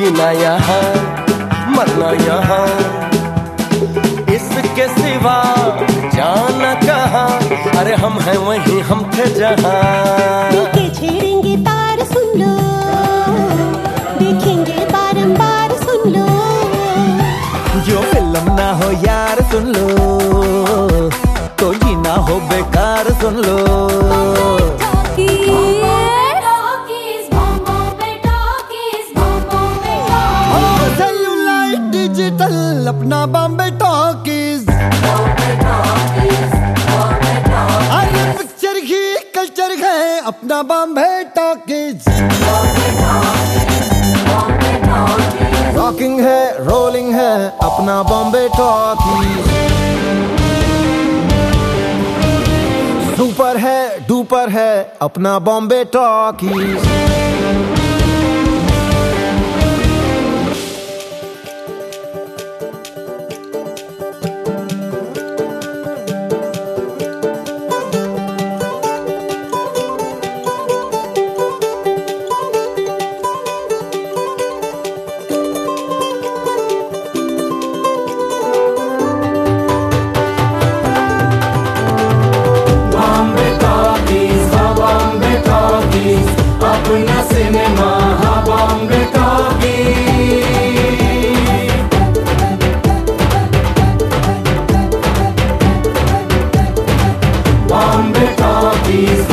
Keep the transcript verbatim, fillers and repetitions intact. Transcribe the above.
जीना यहाँ मरना यहाँ, इसके सिवा जाना कहाँ। अरे हम हैं वहीं हम थे जहाँ। के छेड़ेंगे तार सुन लो, देखेंगे बारंबार सुन लो। जो फिल्म ना हो यार सुन लो, तो ये ना हो बेकार सुन लो। डिजिटल अपना बॉम्बे टॉकीज, अरे पिक्चर ही कल्चर है अपना बॉम्बे टॉकीज। रॉकिंग है रोलिंग है अपना बॉम्बे टॉकीज। सुपर है डुपर है अपना बॉम्बे टॉकीज। अपना सिनेमा हा बॉम्बे टॉकीज, बॉम्बे टॉकीज।